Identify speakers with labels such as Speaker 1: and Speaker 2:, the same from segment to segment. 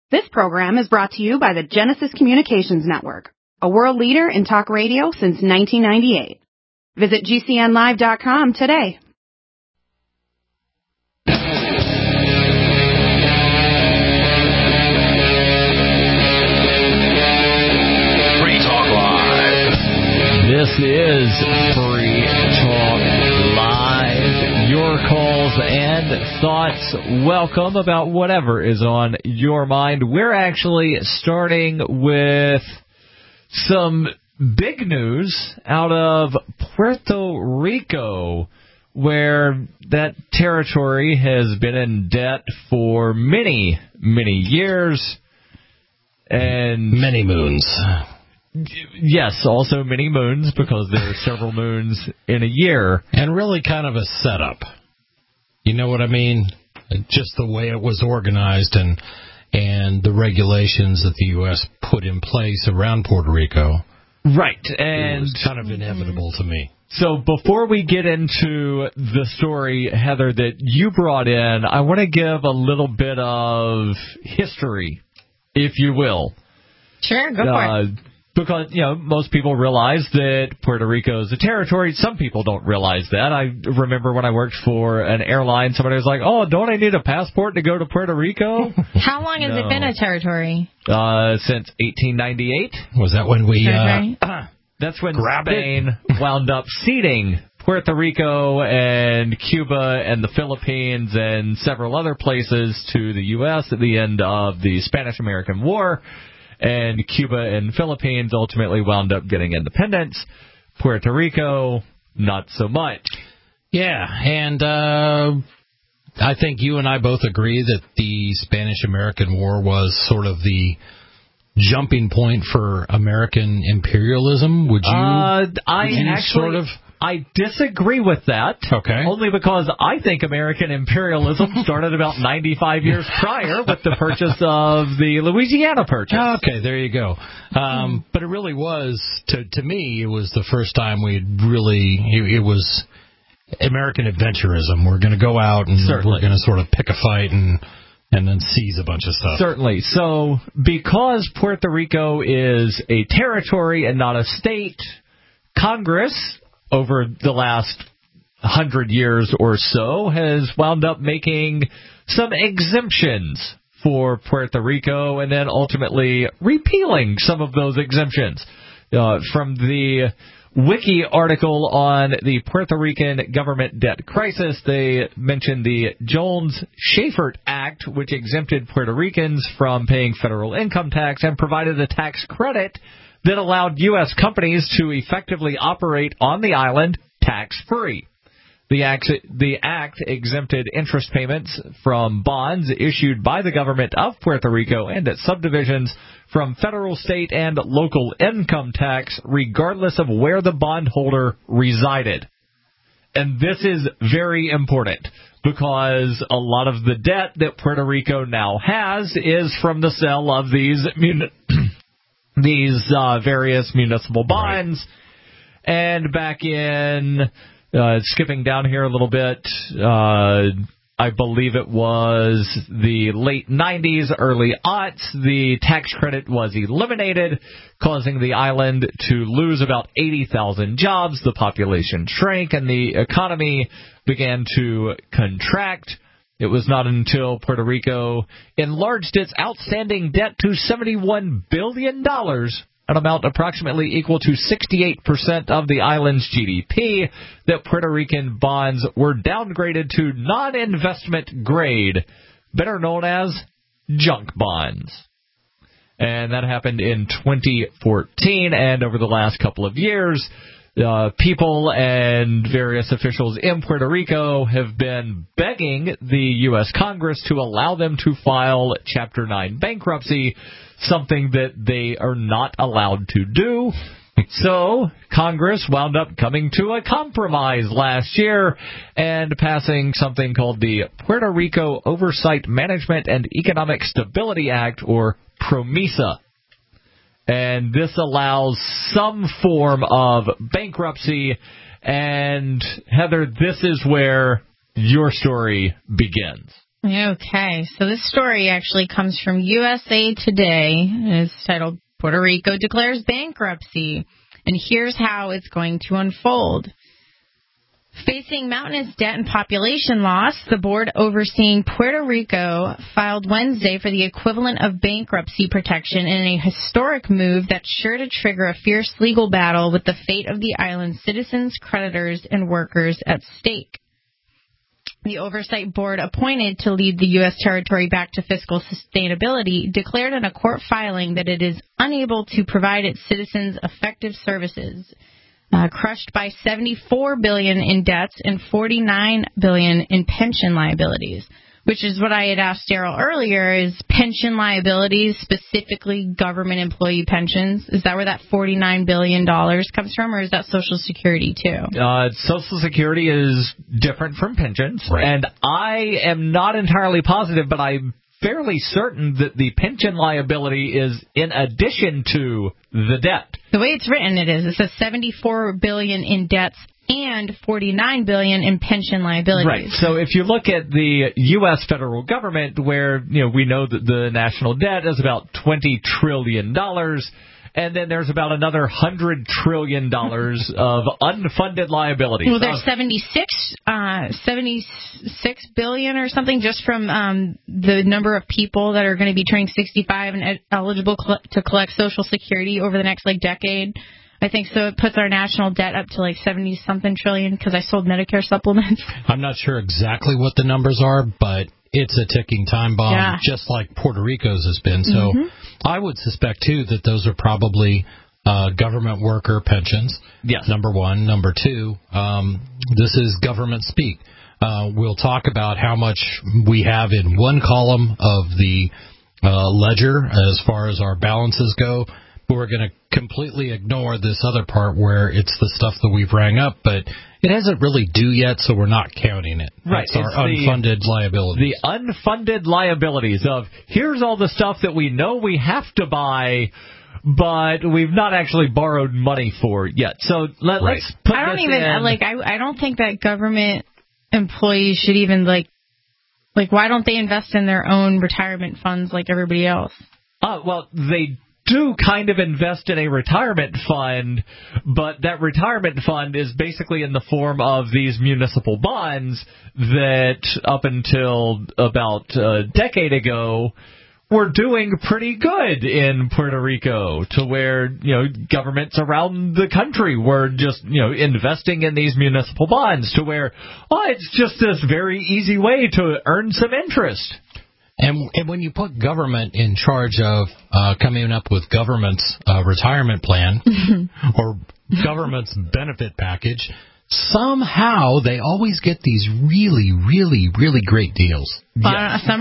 Speaker 1: This program is brought to you by the Genesis Communications Network, a world leader in talk radio since 1998. Visit GCNlive.com today.
Speaker 2: Free Talk Live.
Speaker 3: This is Free Talk Live. Your calls and thoughts welcome about whatever is on your mind. We're actually starting with some big news out of Puerto Rico, where that territory has been in debt for many, many years. And
Speaker 4: many moons.
Speaker 3: Yes, also many moons, because there are several moons in a year.
Speaker 4: And really kind of a setup. You know what I mean? Just the way it was organized and the regulations that the U.S. put in place around Puerto Rico.
Speaker 3: Right. And
Speaker 4: it was kind of inevitable to me.
Speaker 3: So before we get into the story, Heather, that you brought in, I want to give a little bit of history, if you will.
Speaker 5: Sure, go for it.
Speaker 3: Because, you know, most people realize that Puerto Rico is a territory. Some people don't realize that. I remember when I worked for an airline, somebody was like, oh, don't I need a passport to go to Puerto Rico?
Speaker 5: How long has it been a territory?
Speaker 3: Since 1898.
Speaker 4: Was that when we...
Speaker 3: That's when Spain wound up ceding Puerto Rico and Cuba and the Philippines and several other places to the U.S. at the end of the Spanish-American War. And Cuba and Philippines ultimately wound up getting independence. Puerto Rico, not so much.
Speaker 4: Yeah, and I think you and I both agree that the Spanish-American War was sort of the jumping point for American imperialism. Would you I disagree with that. Okay.
Speaker 3: Only because I think American imperialism started about 95 years prior with the purchase of the Louisiana Purchase.
Speaker 4: Okay, there you go. But it really was, to me, it was the first time it was American adventurism. We're going to go out and we're going to sort of pick a fight and then seize a bunch of stuff.
Speaker 3: Certainly. So because Puerto Rico is a territory and not a state, Congress, over the last 100 years or so, has wound up making some exemptions for Puerto Rico and then ultimately repealing some of those exemptions. From the Wiki article on the Puerto Rican government debt crisis, they mentioned the Jones-Shafert Act, which exempted Puerto Ricans from paying federal income tax and provided a tax credit that allowed U.S. companies to effectively operate on the island tax-free. The act exempted interest payments from bonds issued by the government of Puerto Rico and its subdivisions from federal, state, and local income tax, regardless of where the bondholder resided. And this is very important, because a lot of the debt that Puerto Rico now has is from the sale of these various municipal bonds. Right. And back in, skipping down here a little bit, I believe it was the late 90s, early aughts, the tax credit was eliminated, causing the island to lose about 80,000 jobs. The population shrank and the economy began to contract. It was not until Puerto Rico enlarged its outstanding debt to $71 billion, an amount approximately equal to 68% of the island's GDP, that Puerto Rican bonds were downgraded to non-investment grade, better known as junk bonds. And that happened in 2014, and over the last couple of years, people and various officials in Puerto Rico have been begging the U.S. Congress to allow them to file Chapter 9 bankruptcy, something that they are not allowed to do. So Congress wound up coming to a compromise last year and passing something called the Puerto Rico Oversight Management and Economic Stability Act, or PROMESA. And this allows some form of bankruptcy. And, Heather, this is where your story begins.
Speaker 5: Okay, so this story actually comes from USA Today. It's titled, Puerto Rico Declares Bankruptcy. And here's how it's going to unfold. Facing mountainous debt and population loss, the board overseeing Puerto Rico filed Wednesday for the equivalent of bankruptcy protection in a historic move that's sure to trigger a fierce legal battle with the fate of the island's citizens, creditors, and workers at stake. The oversight board appointed to lead the U.S. territory back to fiscal sustainability declared in a court filing that it is unable to provide its citizens effective services. Crushed by $74 billion in debts and $49 billion in pension liabilities, which is what I had asked Daryl earlier, is pension liabilities, specifically government employee pensions. Is that where that $49 billion comes from, or is that Social Security too?
Speaker 3: Social Security is different from pensions,
Speaker 4: right.
Speaker 3: And I am not entirely positive, but I'm fairly certain that the pension liability is in addition to the debt.
Speaker 5: The way it's written, it says $74 billion in debts and $49 billion in pension liabilities.
Speaker 3: Right. So if you look at the U.S. federal government, where we know that the national debt is about $20 trillion, and then there's about another $100 trillion of unfunded liabilities.
Speaker 5: Well, there's 76 billion or something just from the number of people that are going to be turning 65 and eligible to collect Social Security over the next decade. I think so. It puts our national debt up to 70-something trillion because I sold Medicare supplements.
Speaker 4: I'm not sure exactly what the numbers are, but it's a ticking time bomb, just like Puerto Rico's has been. So I would suspect, too, that those are probably government worker pensions,
Speaker 3: yes.
Speaker 4: Number one. Number two, this is government speak. We'll talk about how much we have in one column of the ledger as far as our balances go. We're going to completely ignore this other part where it's the stuff that we've rang up, but it hasn't really due yet, so we're not counting it.
Speaker 3: Right.
Speaker 4: It's our unfunded liabilities.
Speaker 3: The unfunded liabilities of, here's all the stuff that we know we have to buy, but we've not actually borrowed money for yet. So let's put
Speaker 5: I don't
Speaker 3: this
Speaker 5: even,
Speaker 3: in.
Speaker 5: I don't think that government employees should even, why don't they invest in their own retirement funds like everybody else?
Speaker 3: Well, they do kind of invest in a retirement fund, but that retirement fund is basically in the form of these municipal bonds that up until about a decade ago were doing pretty good in Puerto Rico, to where, governments around the country were just, investing in these municipal bonds, to where, it's just this very easy way to earn some interest.
Speaker 4: And when you put government in charge of coming up with government's retirement plan or government's benefit package, somehow they always get these really, really, really great deals.
Speaker 5: Well,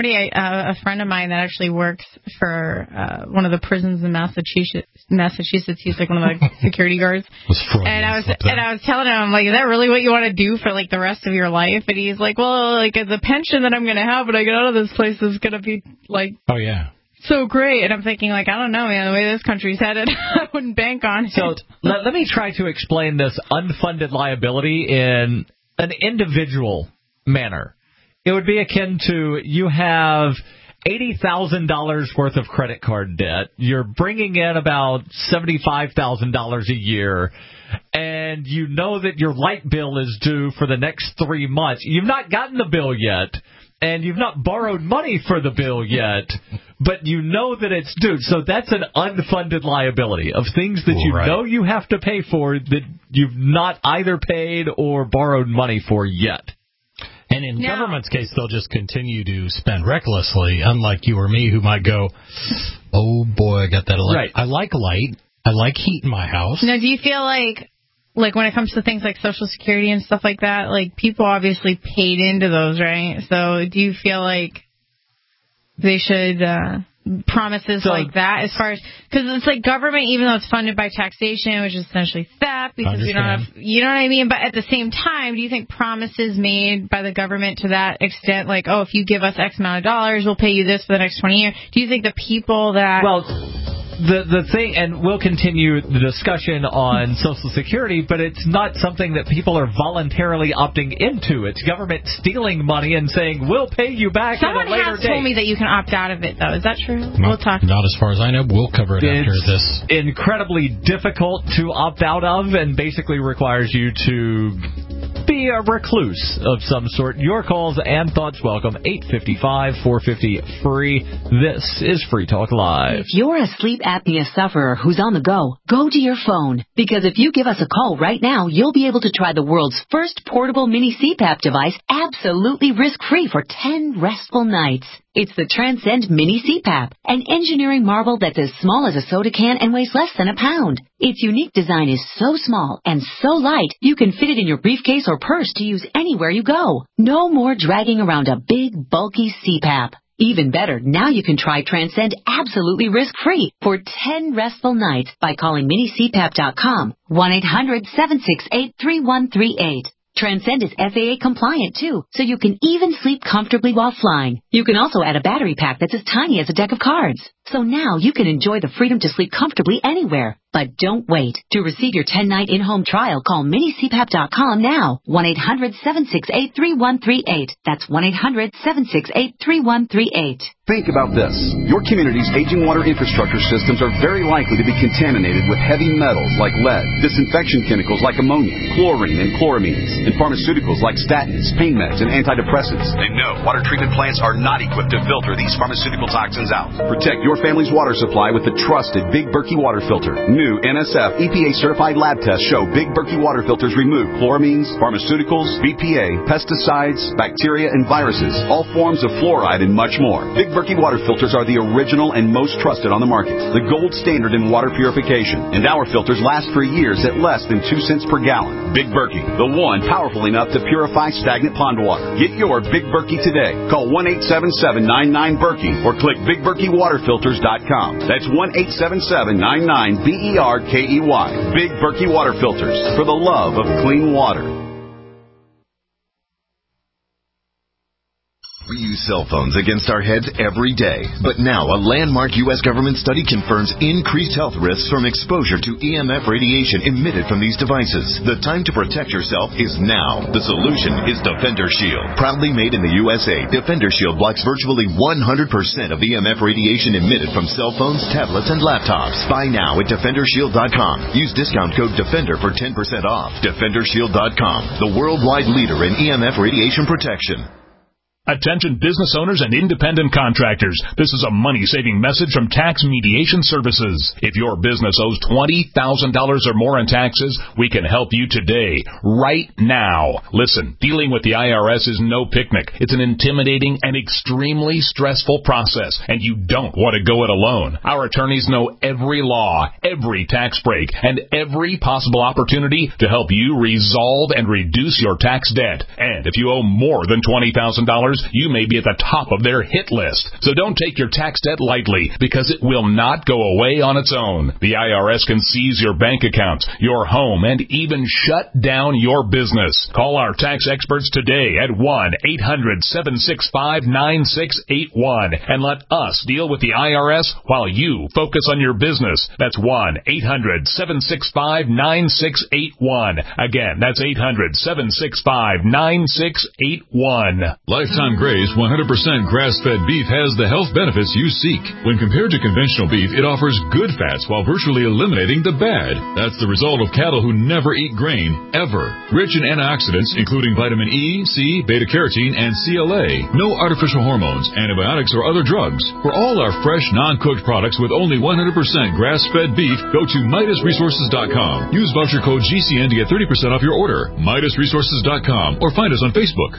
Speaker 5: a friend of mine that actually works for one of the prisons in Massachusetts, he's one of the security guards. And I was telling him, I'm like, is that really what you want to do for the rest of your life? And he's like, well, the pension that I'm going to have when I get out of this place is going to be
Speaker 4: oh yeah,
Speaker 5: so great. And I'm thinking, I don't know, man, the way this country's headed, I wouldn't bank on it.
Speaker 3: So let me try to explain this unfunded liability in an individual manner. It would be akin to, you have $80,000 worth of credit card debt. You're bringing in about $75,000 a year, and you know that your light bill is due for the next 3 months. You've not gotten the bill yet, and you've not borrowed money for the bill yet, but you know that it's due. So that's an unfunded liability of things that you know you have to pay for that you've not either paid or borrowed money for yet.
Speaker 4: And in government's case, they'll just continue to spend recklessly, unlike you or me, who might go, oh, boy, I got that light. I like light. I like heat in my house.
Speaker 5: Now, do you feel like when it comes to things like Social Security and stuff like that, people obviously paid into those, right? So do you feel like they should promises like that, as far as, because it's government, even though it's funded by taxation, which is essentially theft, because we don't have, you know what I mean? But at the same time, do you think promises made by the government to that extent, if you give us X amount of dollars, we'll pay you this for the next 20 years, do you think the people that
Speaker 3: the thing, and we'll continue the discussion on Social Security, but it's not something that people are voluntarily opting into. It's government stealing money and saying, we'll pay you back at a later date.
Speaker 5: Someone has told me that you can opt out of it, though. Is that true? We'll talk.
Speaker 4: Not as far as I know. We'll cover it after this.
Speaker 3: It's incredibly difficult to opt out of, and basically requires you to be a recluse of some sort. Your calls and thoughts welcome. 855-450-FREE. This is Free Talk Live.
Speaker 6: If you're a sleep apnea sufferer who's on the go to your phone. Because if you give us a call right now, you'll be able to try the world's first portable mini CPAP device absolutely risk-free for 10 restful nights. It's the Transcend Mini CPAP, an engineering marvel that's as small as a soda can and weighs less than a pound. Its unique design is so small and so light, you can fit it in your briefcase or purse to use anywhere you go. No more dragging around a big, bulky CPAP. Even better, now you can try Transcend absolutely risk-free for 10 restful nights by calling minicpap.com, 1-800-768-3138. Transcend is FAA compliant too, so you can even sleep comfortably while flying. You can also add a battery pack that's as tiny as a deck of cards. So now you can enjoy the freedom to sleep comfortably anywhere. But don't wait. To receive your 10-night in-home trial, call minicpap.com now. 1-800-768-3138. That's 1-800-768-3138.
Speaker 7: Think about this. Your community's aging water infrastructure systems are very likely to be contaminated with heavy metals like lead, disinfection chemicals like ammonia, chlorine and chloramines, and pharmaceuticals like statins, pain meds, and antidepressants. And no, water treatment plants are not equipped to filter these pharmaceutical toxins out. Protect your family's water supply with the trusted Big Berkey water filter. New NSF EPA-certified lab tests show Big Berkey water filters remove chloramines, pharmaceuticals, BPA, pesticides, bacteria, and viruses, all forms of fluoride, and much more. Big Berkey water filters are the original and most trusted on the market, the gold standard in water purification, and our filters last for years at less than 2 cents per gallon. Big Berkey, the one powerful enough to purify stagnant pond water. Get your Big Berkey today. Call 1-877-99-BERKEY or click BigBerkeyWaterFilters.com. That's 1-877-99-BERKEY. Big Berkey Water Filters, for the love of clean water.
Speaker 8: We use cell phones against our heads every day. But now a landmark U.S. government study confirms increased health risks from exposure to EMF radiation emitted from these devices. The time to protect yourself is now. The solution is Defender Shield. Proudly made in the USA, Defender Shield blocks virtually 100% of EMF radiation emitted from cell phones, tablets, and laptops. Buy now at DefenderShield.com. Use discount code DEFENDER for 10% off. DefenderShield.com, the worldwide leader in EMF radiation protection.
Speaker 9: Attention business owners and independent contractors. This is a money-saving message from Tax Mediation Services. If your business owes $20,000 or more in taxes, we can help you today, right now. Listen, dealing with the IRS is no picnic. It's an intimidating and extremely stressful process, and you don't want to go it alone. Our attorneys know every law, every tax break, and every possible opportunity to help you resolve and reduce your tax debt. And if you owe more than $20,000, you may be at the top of their hit list. So don't take your tax debt lightly, because it will not go away on its own. The IRS can seize your bank accounts, your home, and even shut down your business. Call our tax experts today at 1-800-765-9681 and let us deal with the IRS while you focus on your business. That's 1-800-765-9681. Again, that's 800-765-9681.
Speaker 10: Lifetime Graze 100% grass-fed beef has the health benefits you seek. When compared to conventional beef, it offers good fats while virtually eliminating the bad. That's the result of cattle who never eat grain, ever. Rich in antioxidants, including vitamin E, C, beta-carotene, and CLA. No artificial hormones, antibiotics, or other drugs. For all our fresh, non-cooked products with only 100% grass-fed beef, go to MidasResources.com. Use voucher code GCN to get 30% off your order. MidasResources.com or find us on Facebook.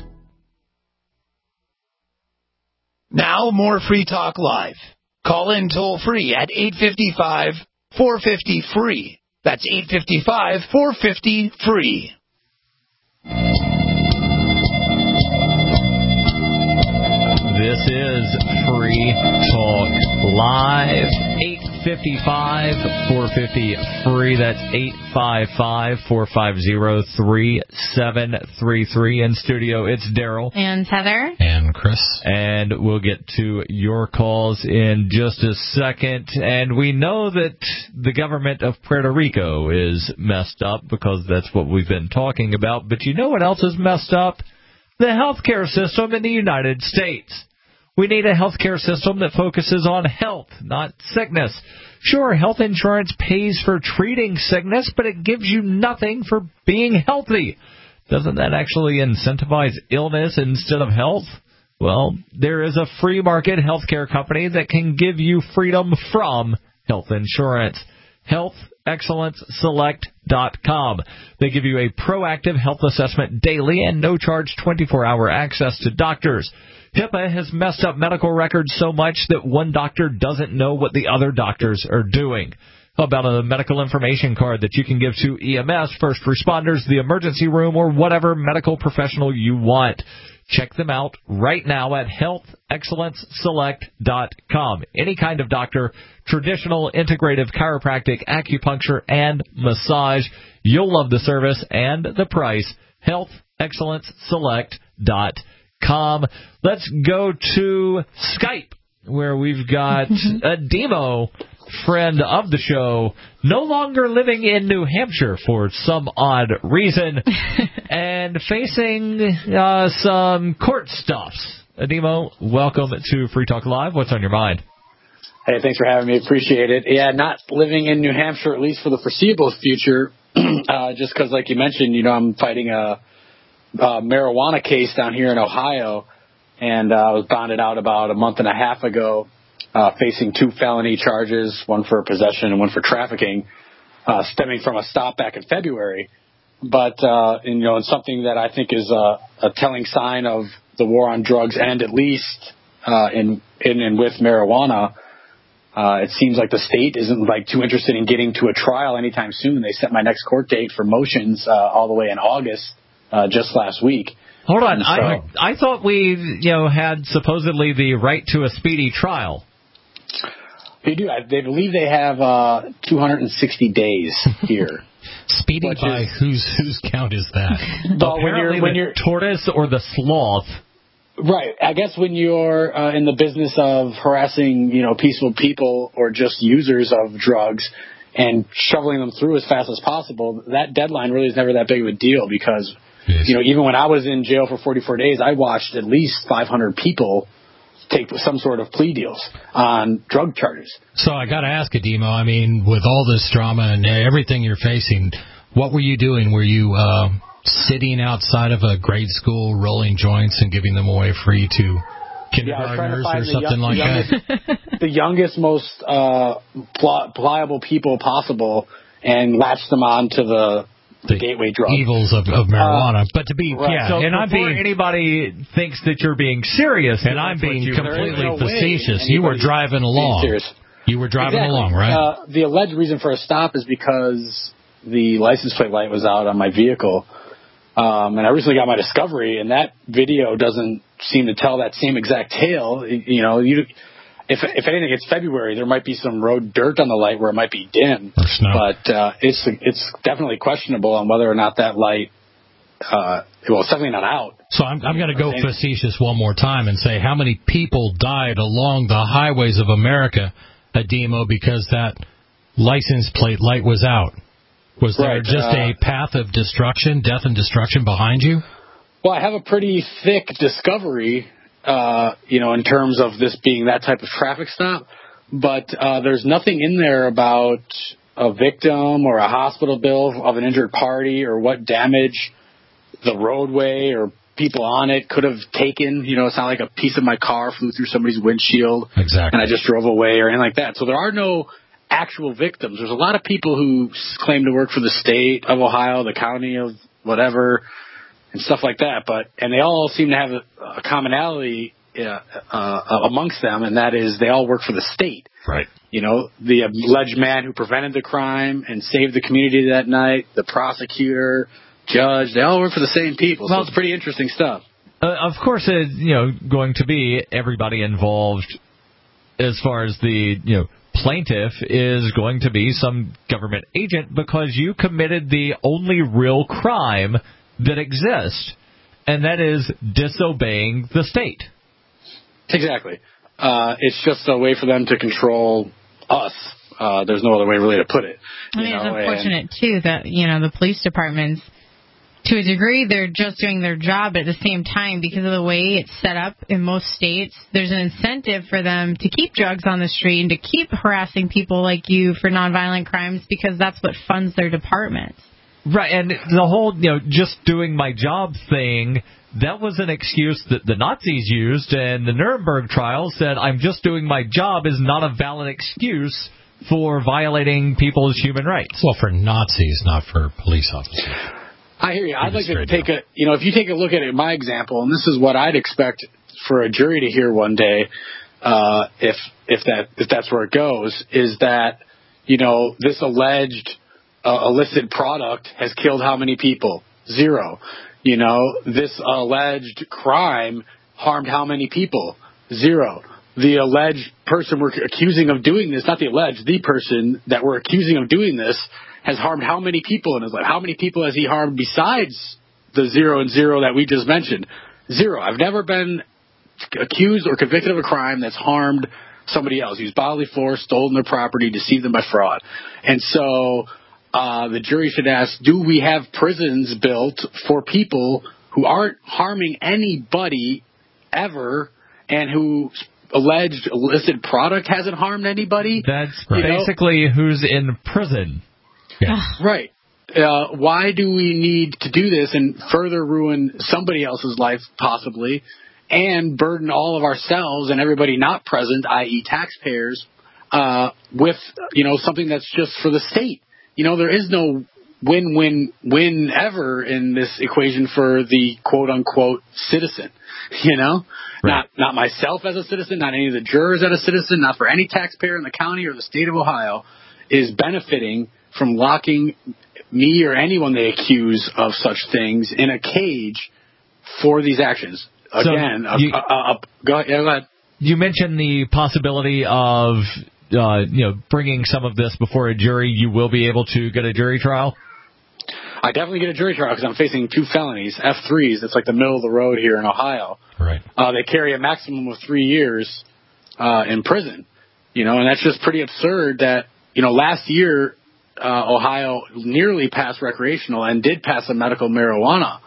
Speaker 11: Now, more Free Talk Live. Call in toll-free at 855-450-FREE. That's 855-450-FREE.
Speaker 3: This is Free Talk Live. 855-450-FREE. That's 855-450-3733. In studio, it's Daryl.
Speaker 5: And Heather.
Speaker 4: And Chris.
Speaker 3: And we'll get to your calls in just a second. And we know that the government of Puerto Rico is messed up because that's what we've been talking about. But you know what else is messed up? The healthcare system in the United States. We need a healthcare system that focuses on health, not sickness. Sure, health insurance pays for treating sickness, but it gives you nothing for being healthy. Doesn't that actually incentivize illness instead of health? Well, there is a free market healthcare company that can give you freedom from health insurance. HealthExcellenceSelect.com. They give you a proactive health assessment daily and no-charge 24-hour access to doctors. HIPAA has messed up medical records so much that one doctor doesn't know what the other doctors are doing. How about a medical information card that you can give to EMS, first responders, the emergency room, or whatever medical professional you want? Check them out right now at HealthExcellenceSelect.com. Any kind of doctor, traditional, integrative, chiropractic, acupuncture, and massage. You'll love the service and the price. HealthExcellenceSelect.com. Let's go to Skype, where we've got a Demo, friend of the show, no longer living in New Hampshire for some odd reason, and facing some court stuffs. Demo, welcome to Free Talk Live. What's on your mind?
Speaker 12: Hey, thanks for having me. Appreciate it. Yeah, not living in New Hampshire, at least for the foreseeable future, just because, like you mentioned, I'm fighting a marijuana case down here in Ohio, and I was bonded out about a month and a half ago, facing 2 felony charges, one for possession and one for trafficking, stemming from a stop back in February. But and something that I think is a telling sign of the war on drugs, and at least in and with marijuana, it seems like the state isn't too interested in getting to a trial anytime soon. They set my next court date for motions all the way in August. Just last week.
Speaker 3: Hold on, I thought we had supposedly the right to a speedy trial.
Speaker 12: They do. They believe they have 260 days here.
Speaker 4: Speedy by whose count is that?
Speaker 12: Well, when you're
Speaker 3: tortoise or the sloth.
Speaker 12: Right. I guess when you're in the business of harassing peaceful people or just users of drugs and shoveling them through as fast as possible, that deadline really is never that big of a deal because. Even when I was in jail for 44 days, I watched at least 500 people take some sort of plea deals on drug charges.
Speaker 4: So I got to ask you, Demo, I mean, with all this drama and everything you're facing, what were you doing? Were you sitting outside of a grade school rolling joints and giving them away free to kindergartners or something like that?
Speaker 12: The youngest, most pliable people possible and latch them on to the gateway drug.
Speaker 4: Evils of marijuana. But to be,
Speaker 3: right. So and before anybody thinks that you're being serious,
Speaker 4: and I'm being completely facetious, you were driving along. You were driving along, right?
Speaker 12: The alleged reason for a stop is because the license plate light was out on my vehicle. And I recently got my Discovery, and that video doesn't seem to tell that same exact tale. If anything, it's February. There might be some road dirt on the light where it might be dim, but it's definitely questionable on whether or not that light. It's definitely not out.
Speaker 4: So I'm going to go facetious one more time and say, how many people died along the highways of America, Demo, because that license plate light was out? Was there just a path of destruction, death and destruction behind you?
Speaker 12: Well, I have a pretty thick Discovery. In terms of this being that type of traffic stop. But there's nothing in there about a victim or a hospital bill of an injured party or what damage the roadway or people on it could have taken. It's not like a piece of my car flew through somebody's windshield and I just drove away or anything like that. So there are no actual victims. There's a lot of people who claim to work for the state of Ohio, the county of whatever, and stuff like that, and they all seem to have a commonality amongst them, and that is they all work for the state.
Speaker 4: Right.
Speaker 12: The alleged man who prevented the crime and saved the community that night, the prosecutor, judge, they all work for the same people. So it's pretty interesting stuff.
Speaker 3: Of course, going to be everybody involved as far as the plaintiff is going to be some government agent because you committed the only real crime that exists, and that is disobeying the state.
Speaker 12: Exactly. It's just a way for them to control us. There's no other way really to put it.
Speaker 5: I mean, it's unfortunate, too, that, the police departments, to a degree, they're just doing their job. But at the same time, because of the way it's set up in most states, there's an incentive for them to keep drugs on the street and to keep harassing people like you for nonviolent crimes because that's what funds their departments.
Speaker 3: Right, and the whole, just doing my job thing, that was an excuse that the Nazis used, and the Nuremberg trial said, I'm just doing my job is not a valid excuse for violating people's human rights.
Speaker 4: Well, for Nazis, not for police officers.
Speaker 12: I hear you. I'd like to take if you take a look at it, my example, and this is what I'd expect for a jury to hear one day, if that's where it goes, is that, this alleged illicit product has killed how many people? 0. This alleged crime harmed how many people? 0. The alleged person we're accusing of doing this, not the alleged, the person that we're accusing of doing this, has harmed how many people in his life? How many people has he harmed besides the 0 and 0 that we just mentioned? 0. I've never been accused or convicted of a crime that's harmed somebody else, used bodily force, stolen their property, deceived them by fraud. And so the jury should ask, do we have prisons built for people who aren't harming anybody ever and who alleged illicit product hasn't harmed anybody?
Speaker 3: That's basically who's in prison.
Speaker 12: Yeah. Right. Why do we need to do this and further ruin somebody else's life, possibly, and burden all of ourselves and everybody not present, i.e. taxpayers, with, something that's just for the state? There is no win-win-win ever in this equation for the quote-unquote citizen, Right. Not myself as a citizen, not any of the jurors as a citizen, not for any taxpayer in the county or the state of Ohio is benefiting from locking me or anyone they accuse of such things in a cage for these actions. Again, go ahead.
Speaker 3: You mentioned the possibility of bringing some of this before a jury. You will be able to get a jury trial?
Speaker 12: I definitely get a jury trial because I'm facing 2 felonies, F3s. It's like the middle of the road here in Ohio.
Speaker 4: Right.
Speaker 12: They carry a maximum of 3 years in prison. And that's just pretty absurd that, last year Ohio nearly passed recreational and did pass a medical marijuana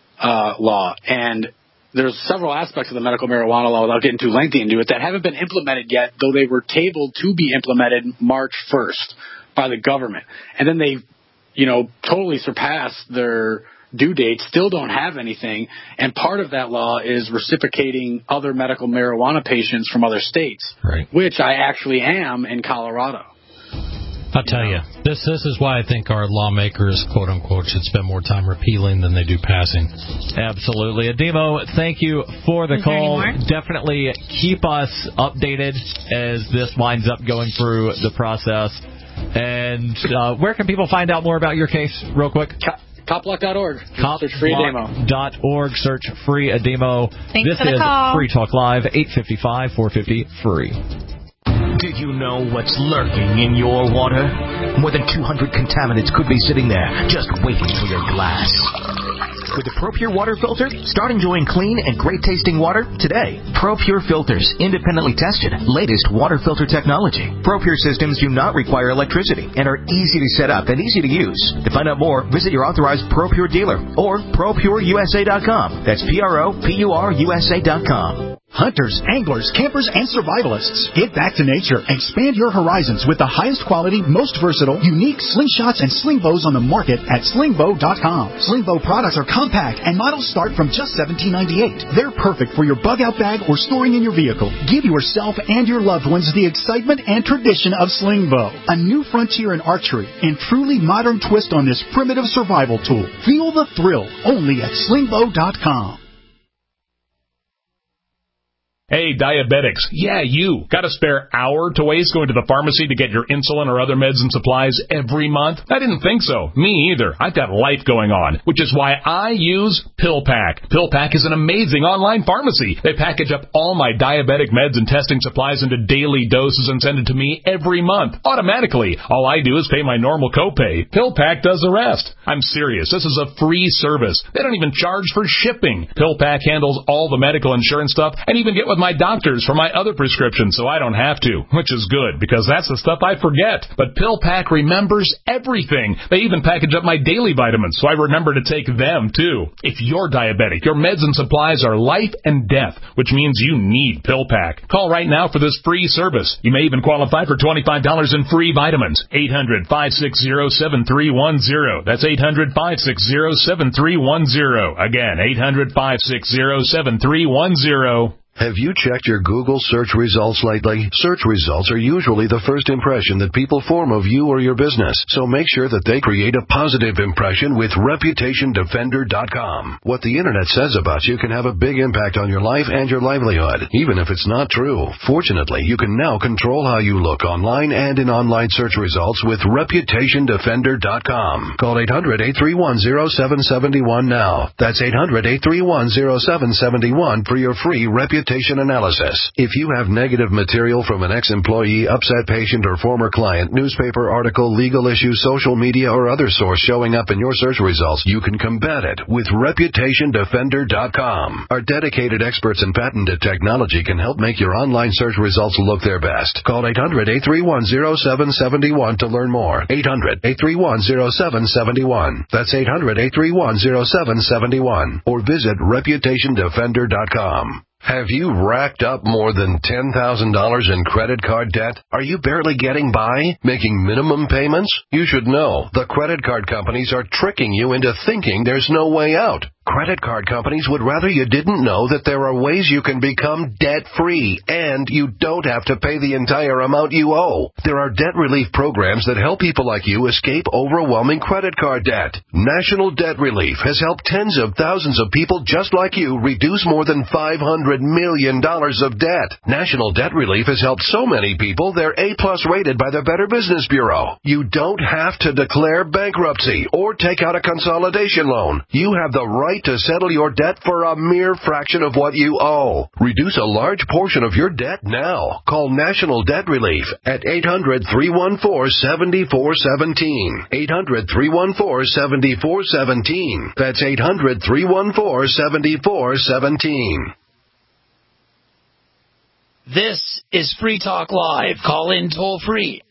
Speaker 12: law. And there's several aspects of the medical marijuana law, without getting too lengthy into it, that haven't been implemented yet, though they were tabled to be implemented March 1st by the government. And then they, totally surpassed their due date, still don't have anything. And part of that law is reciprocating other medical marijuana patients from other states,
Speaker 4: right,
Speaker 12: which I actually am in Colorado.
Speaker 4: I'll tell you, this is why I think our lawmakers, quote unquote, should spend more time repealing than they do passing.
Speaker 3: Absolutely. Ademo, thank you for the call. Definitely keep us updated as this winds up going through the process. And where can people find out more about your case, real quick?
Speaker 12: Copblock.org.
Speaker 3: Search Free Ademo. Search Free Ademo.
Speaker 5: Thanks
Speaker 3: this
Speaker 5: for the
Speaker 3: is
Speaker 5: call.
Speaker 3: Free Talk Live, 855-450 free.
Speaker 2: Did you know what's lurking in your water? More than 200 contaminants could be sitting there, just waiting for your glass. With the ProPure water filter, start enjoying clean and great-tasting water today. ProPure filters, independently tested, latest water filter technology. ProPure systems do not require electricity and are easy to set up and easy to use. To find out more, visit your authorized ProPure dealer or ProPureUSA.com. That's ProPureUSA.com.
Speaker 13: Hunters, anglers, campers, and survivalists. Get back to nature. Expand your horizons with the highest quality, most versatile, unique slingshots and sling bows on the market at slingbow.com. Slingbow products are compact and models start from just $17.98. They're perfect for your bug-out bag or storing in your vehicle. Give yourself and your loved ones the excitement and tradition of Slingbow, a new frontier in archery and truly modern twist on this primitive survival tool. Feel the thrill only at slingbow.com.
Speaker 9: Hey, diabetics. Yeah, you. Got a spare hour to waste going to the pharmacy to get your insulin or other meds and supplies every month? I didn't think so. Me either. I've got life going on, which is why I use PillPack. PillPack is an amazing online pharmacy. They package up all my diabetic meds and testing supplies into daily doses and send it to me every month, automatically. All I do is pay my normal copay. PillPack does the rest. I'm serious. This is a free service. They don't even charge for shipping. PillPack handles all the medical insurance stuff and even get with my doctors for my other prescriptions so I don't have to, which is good because that's the stuff I forget. But PillPack remembers everything. They even package up my daily vitamins so I remember to take them too. If you're diabetic, your meds and supplies are life and death, which means you need PillPack. Call right now for this free service. You may even qualify for $25 in free vitamins. 800-560-7310. That's 800-560-7310. Again, 800-560-7310.
Speaker 14: Have you checked your Google search results lately? Search results are usually the first impression that people form of you or your business, so make sure that they create a positive impression with ReputationDefender.com. What the Internet says about you can have a big impact on your life and your livelihood, even if it's not true. Fortunately, you can now control how you look online and in online search results with ReputationDefender.com. Call 800-831-0771 now. That's 800-831-0771 for your free reputation analysis. If you have negative material from an ex-employee, upset patient, or former client, newspaper article, legal issue, social media, or other source showing up in your search results, you can combat it with ReputationDefender.com. Our dedicated experts in patented technology can help make your online search results look their best. Call 800-831-0771 to learn more. 800-831-0771. That's 800-831-0771. Or visit ReputationDefender.com. Have you racked up more than $10,000 in credit card debt? Are you barely getting by, making minimum payments? You should know the credit card companies are tricking you into thinking there's no way out. Credit card companies would rather you didn't know that there are ways you can become debt-free, and you don't have to pay the entire amount you owe. There are debt relief programs that help people like you escape overwhelming credit card debt. National Debt Relief has helped tens of thousands of people just like you reduce more than $500 million of debt. National Debt Relief has helped so many people they're A-plus rated by the Better Business Bureau. You don't have to declare bankruptcy or take out a consolidation loan. You have the right to settle your debt for a mere fraction of what you owe. Reduce a large portion of your debt now. Call National Debt Relief at 800-314-7417. 800-314-7417. That's 800-314-7417.
Speaker 11: This is Free Talk Live. Call in toll free.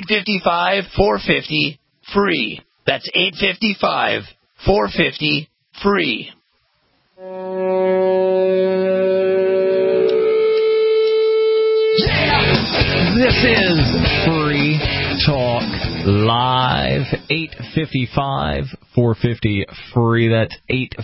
Speaker 11: 855-450-FREE. That's 855-450-FREE.
Speaker 3: This is Free Talk Live. 855-450-FREE. That's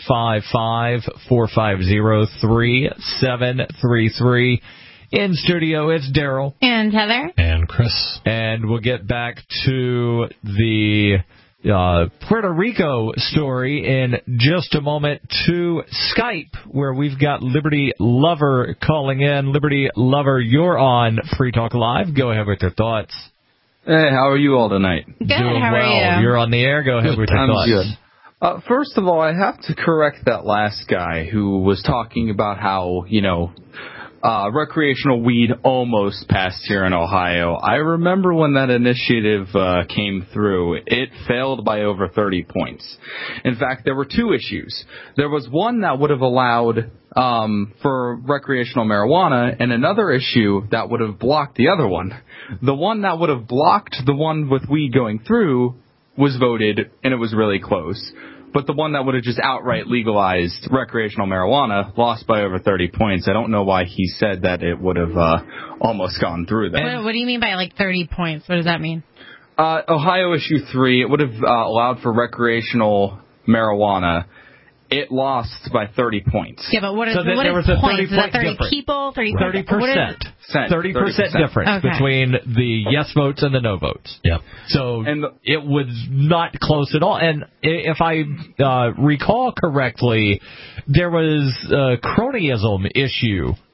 Speaker 3: 855-450-3733. In studio, it's Daryl.
Speaker 5: And Heather.
Speaker 4: And Chris.
Speaker 3: And we'll get back to the Puerto Rico story in just a moment, to Skype, where we've got Liberty Lover calling in. Liberty Lover, you're on Free Talk Live. Go ahead with your thoughts.
Speaker 15: Hey, how are you all tonight?
Speaker 5: Good,
Speaker 3: Doing
Speaker 5: how
Speaker 3: well.
Speaker 5: are you?
Speaker 3: You're on the air. Go ahead with your
Speaker 15: I'm
Speaker 3: thoughts.
Speaker 15: Good. First of all, I have to correct that last guy who was talking about how, recreational weed almost passed here in Ohio. I remember when that initiative came through, it failed by over 30 points. In fact, there were two issues. There was one that would have allowed for recreational marijuana, and another issue that would have blocked the other one. The one that would have blocked the one with weed going through was voted, and it was really close. But the one that would have just outright legalized recreational marijuana lost by over 30 points. I don't know why he said that it would have almost gone through that.
Speaker 5: What do you mean by 30 points? What does that mean?
Speaker 15: Ohio issue 3, it would have allowed for recreational marijuana. It lost by 30 points.
Speaker 5: Yeah, but what is,
Speaker 3: So
Speaker 5: what
Speaker 3: there
Speaker 5: is
Speaker 3: was a
Speaker 5: points?
Speaker 3: 30
Speaker 5: Is that 30
Speaker 3: difference.
Speaker 5: people? 30%?
Speaker 3: 30% difference between the yes votes and the no votes.
Speaker 4: Yep.
Speaker 3: So it was not close at all. And if I recall correctly, there was a cronyism issue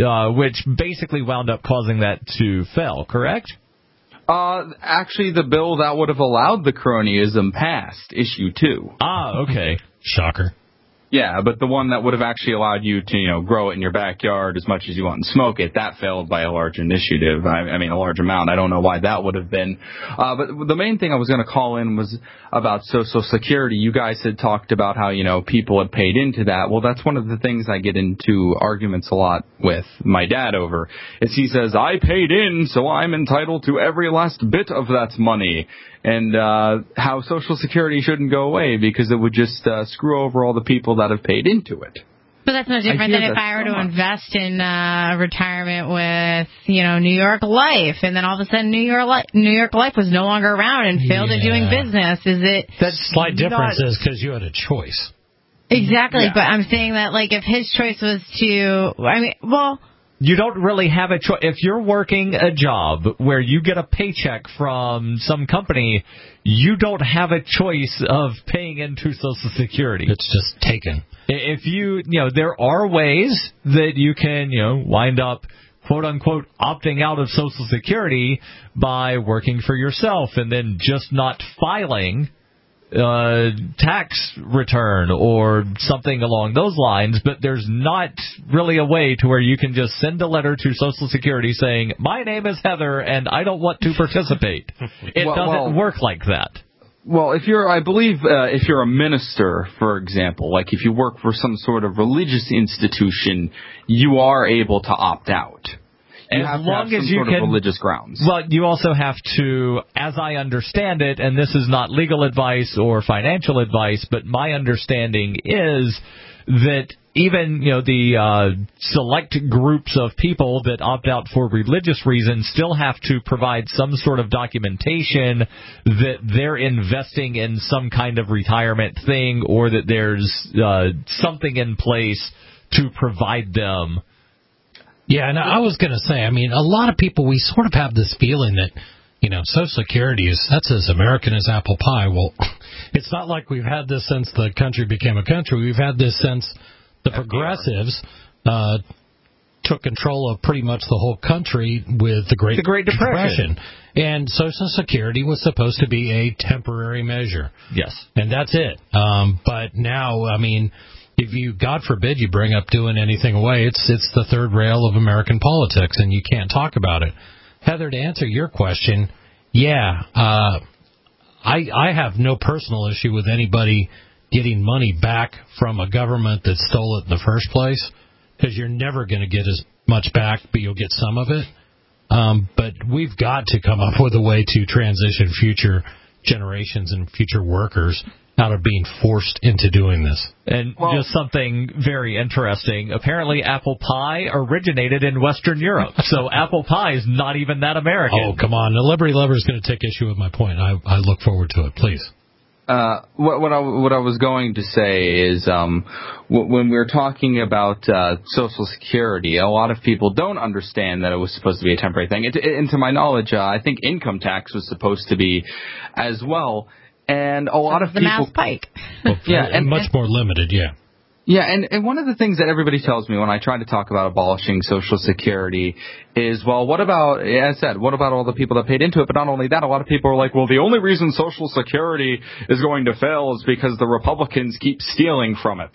Speaker 3: which basically wound up causing that to fail, correct?
Speaker 15: Actually, the bill that would have allowed the cronyism passed, issue 2.
Speaker 3: Ah, okay.
Speaker 4: Shocker.
Speaker 15: Yeah, but the one that would have actually allowed you to, grow it in your backyard as much as you want and smoke it, that failed by a large initiative. I mean, a large amount. I don't know why that would have been. But the main thing I was going to call in was about Social Security. You guys had talked about how, people had paid into that. Well, that's one of the things I get into arguments a lot with my dad over. Is he says, I paid in, so I'm entitled to every last bit of that money. And how Social Security shouldn't go away because it would just screw over all the people that have paid into it.
Speaker 5: But that's no different than if I were to invest in retirement with, New York Life, and then all of a sudden New York Life was no longer around and failed at doing business. Is it?
Speaker 4: That slight difference is because you had a choice.
Speaker 5: Exactly, but I'm saying that if his choice was to,
Speaker 3: you don't really have a choice. If you're working a job where you get a paycheck from some company, you don't have a choice of paying into Social Security.
Speaker 4: It's just taken.
Speaker 3: If there are ways that you can, wind up, quote unquote, opting out of Social Security by working for yourself and then just not filing tax return or something along those lines, but there's not really a way to where you can just send a letter to Social Security saying, my name is Heather and I don't want to participate. It doesn't work like that.
Speaker 15: Well, if you're a minister, for example, like if you work for some sort of religious institution, you are able to opt out. You have to have some sort of religious grounds.
Speaker 3: Well, you also have to, as I understand it, and this is not legal advice or financial advice, but my understanding is that even, the select groups of people that opt out for religious reasons still have to provide some sort of documentation that they're investing in some kind of retirement thing or that there's something in place to provide them.
Speaker 4: Yeah, and I was going to say, a lot of people, we sort of have this feeling that, Social Security that's as American as apple pie. Well, it's not like we've had this since the country became a country. We've had this since the progressives took control of pretty much the whole country with the Great Depression. And Social Security was supposed to be a temporary measure.
Speaker 3: Yes.
Speaker 4: And that's it. But now, if you, God forbid, you bring up doing anything away, it's the third rail of American politics, and you can't talk about it. Heather, to answer your question, I have no personal issue with anybody getting money back from a government that stole it in the first place, because you're never going to get as much back, but you'll get some of it. But we've got to come up with a way to transition future generations and future workers out of being forced into doing this.
Speaker 3: And just something very interesting. Apparently, apple pie originated in Western Europe, so apple pie is not even that American.
Speaker 4: Oh, come on. The Liberty Lover is going to take issue with my point. I look forward to it. Please.
Speaker 15: What I was going to say is when we're talking about Social Security, a lot of people don't understand that it was supposed to be a temporary thing. And to my knowledge, I think income tax was supposed to be as well. And a lot of people...
Speaker 5: The Mass Pike.
Speaker 4: And much more limited, yeah.
Speaker 15: Yeah, and one of the things that everybody tells me when I try to talk about abolishing Social Security is, well, what about all the people that paid into it? But not only that, a lot of people are like, well, the only reason Social Security is going to fail is because the Republicans keep stealing from it.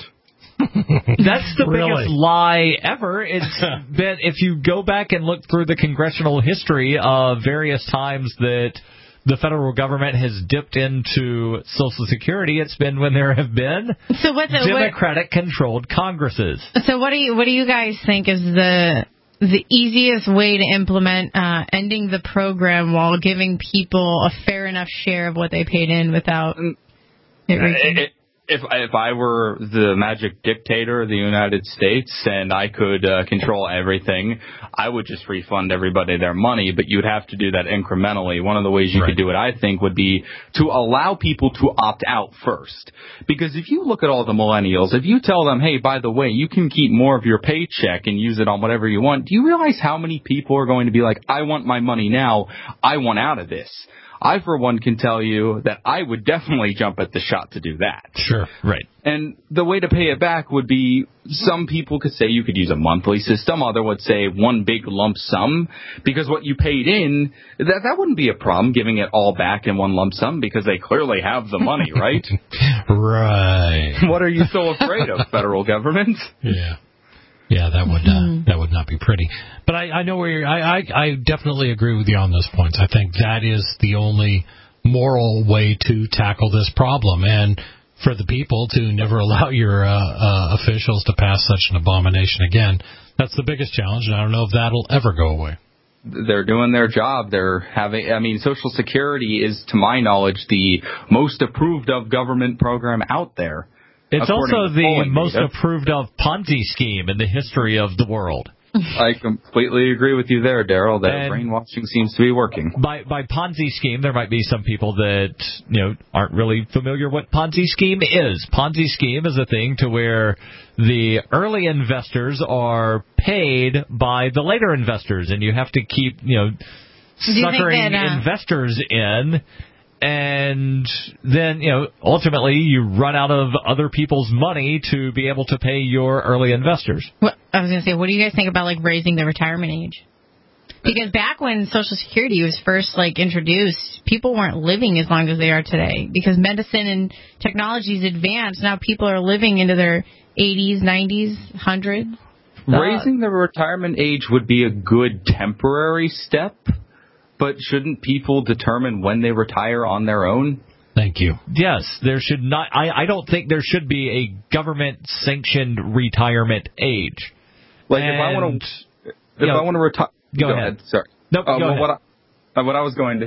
Speaker 3: That's the biggest lie ever. It's been, if you go back and look through the congressional history of various times that the federal government has dipped into Social Security, it's been when there have been Democratic-controlled Congresses.
Speaker 5: So what do you guys think is the easiest way to implement ending the program while giving people a fair enough share of what they paid in without it reaching?
Speaker 15: If I were the magic dictator of the United States and I could control everything, I would just refund everybody their money, but you'd have to do that incrementally. One of the ways you could do it, I think, would be to allow people to opt out first. Because if you look at all the millennials, if you tell them, hey, by the way, you can keep more of your paycheck and use it on whatever you want, do you realize how many people are going to be like, I want my money now, I want out of this? I, for one, can tell you that I would definitely jump at the shot to do that.
Speaker 4: Sure. Sure, right.
Speaker 15: And the way to pay it back would be, some people could say you could use a monthly system. Other would say one big lump sum, because what you paid in, that wouldn't be a problem, giving it all back in one lump sum, because they clearly have the money, right?
Speaker 4: Right.
Speaker 15: What are you so afraid of, federal government?
Speaker 4: Yeah. Yeah, that would not be pretty. But I know where you're. I definitely agree with you on those points. I think that is the only moral way to tackle this problem, and for the people to never allow your officials to pass such an abomination again. That's the biggest challenge, and I don't know if that'll ever go away.
Speaker 15: They're doing their job. Social Security is, to my knowledge, the most approved of government program out there.
Speaker 3: It's also the most approved of Ponzi scheme in the history of the world.
Speaker 15: I completely agree with you there, Daryl, that brainwashing seems to be working.
Speaker 3: By Ponzi scheme, there might be some people that aren't really familiar what Ponzi scheme is. Ponzi scheme is a thing to where the early investors are paid by the later investors, and you have to keep suckering investors in. And then, ultimately you run out of other people's money to be able to pay your early investors.
Speaker 5: Well, I was going to say, what do you guys think about, raising the retirement age? Because back when Social Security was first, introduced, people weren't living as long as they are today. Because medicine and technology's advanced, now people are living into their 80s, 90s, 100.
Speaker 15: Raising the retirement age would be a good temporary step. But shouldn't people determine when they retire on their own?
Speaker 4: Thank you.
Speaker 3: Yes, there should not. I don't think there should be a government-sanctioned retirement age.
Speaker 15: If I want to retire,
Speaker 3: go ahead.
Speaker 15: Sorry.
Speaker 3: No, go ahead.
Speaker 15: What I was going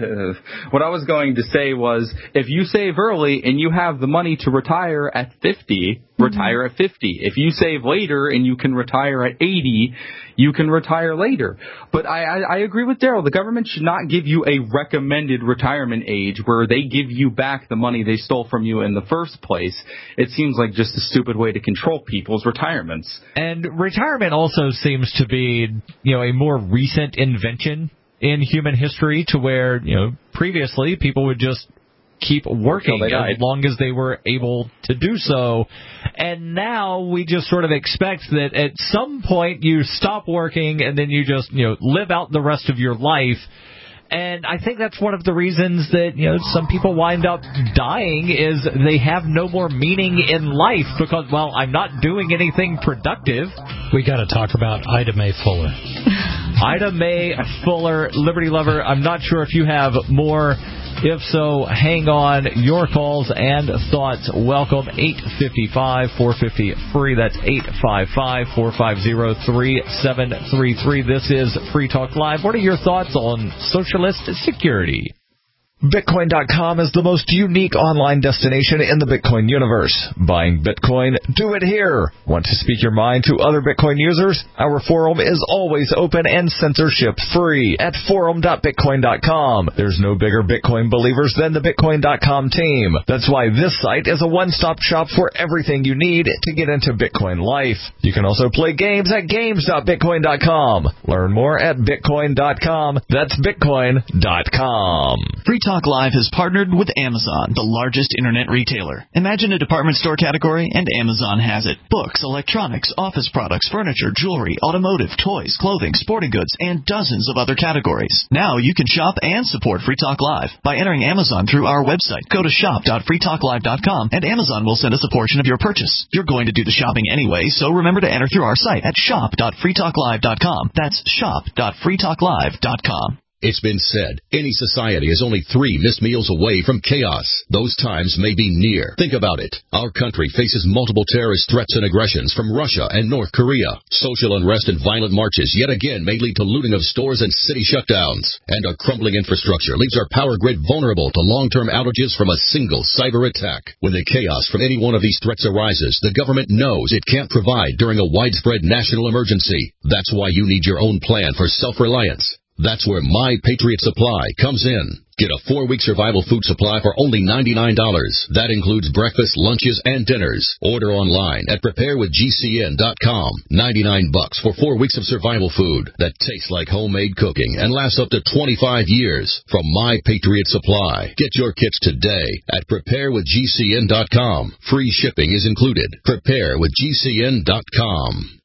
Speaker 15: to say was, if you save early and you have the money to retire at 50, retire at 50. If you save later and you can retire at 80, you can retire later. But I agree with Daryl. The government should not give you a recommended retirement age where they give you back the money they stole from you in the first place. It seems like just a stupid way to control people's retirements.
Speaker 3: And retirement also seems to be, a more recent invention in human history, to where, previously people would just keep working as long as they were able to do so. And now we just sort of expect that at some point you stop working and then you just, live out the rest of your life. And I think that's one of the reasons that, some people wind up dying, is they have no more meaning in life because, I'm not doing anything productive.
Speaker 4: We got to talk about Ida Mae Fuller.
Speaker 3: Ida Mae Fuller, Liberty Lover. I'm not sure if you have more. If so, hang on. Your calls and thoughts welcome. 855-450-FREE. That's 855-450-3733. This is Free Talk Live. What are your thoughts on socialist security? Bitcoin.com is the most unique online destination in the Bitcoin universe. Buying Bitcoin? Do it here. Want to speak your mind to other Bitcoin users? Our forum is always open and censorship-free at forum.bitcoin.com. There's no bigger Bitcoin believers than the Bitcoin.com team. That's why this site is a one-stop shop for everything you need to get into Bitcoin life. You can also play games at games.bitcoin.com. Learn more at bitcoin.com. That's bitcoin.com.
Speaker 16: Free Talk Live has partnered with Amazon, the largest internet retailer. Imagine a department store category, and Amazon has it. Books, electronics, office products, furniture, jewelry, automotive, toys, clothing, sporting goods, and dozens of other categories. Now you can shop and support Free Talk Live by entering Amazon through our website. Go to shop.freetalklive.com, and Amazon will send us a portion of your purchase. You're going to do the shopping anyway, so remember to enter through our site at shop.freetalklive.com. That's shop.freetalklive.com.
Speaker 17: It's been said, any society is only 3 missed meals away from chaos. Those times may be near. Think about it. Our country faces multiple terrorist threats and aggressions from Russia and North Korea. Social unrest and violent marches yet again may lead to looting of stores and city shutdowns. And our crumbling infrastructure leaves our power grid vulnerable to long-term outages from a single cyber attack. When the chaos from any one of these threats arises, the government knows it can't provide during a widespread national emergency. That's why you need your own plan for self-reliance. That's where My Patriot Supply comes in. Get a 4-week survival food supply for only $99. That includes breakfast, lunches, and dinners. Order online at preparewithgcn.com. $99 for 4 weeks of survival food that tastes like homemade cooking and lasts up to 25 years from My Patriot Supply. Get your kits today at preparewithgcn.com. Free shipping is included. Preparewithgcn.com.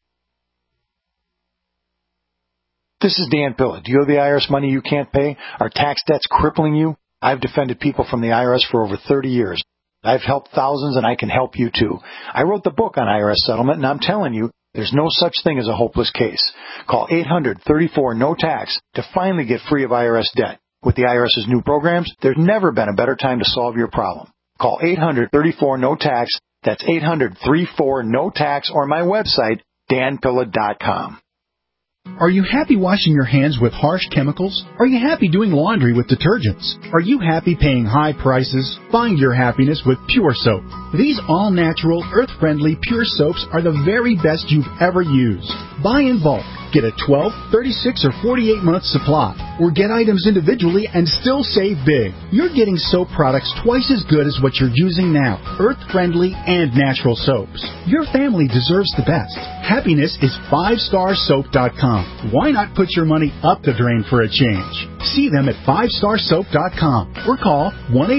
Speaker 18: This is Dan Pilla. Do you owe the IRS money you can't pay? Are tax debts crippling you? I've defended people from the IRS for over 30 years. I've helped thousands, and I can help you too. I wrote the book on IRS settlement, and I'm telling you, there's no such thing as a hopeless case. Call 800-34-NO-TAX to finally get free of IRS debt. With the IRS's new programs, there's never been a better time to solve your problem. Call 800-34-NO-TAX. That's 800-34-NO-TAX, or my website, danpilla.com.
Speaker 13: Are you happy washing your hands with harsh chemicals? Are you happy doing laundry with detergents? Are you happy paying high prices? Find your happiness with Pure Soap. These all-natural, earth-friendly Pure Soaps are the very best you've ever used. Buy in bulk. Get a 12, 36, or 48-month supply. Or get items individually and still save big. You're getting soap products twice as good as what you're using now. Earth-friendly and natural soaps. Your family deserves the best. Happiness is 5starsoap.com. Why not put your money up the drain for a change? See them at 5starsoap.com or call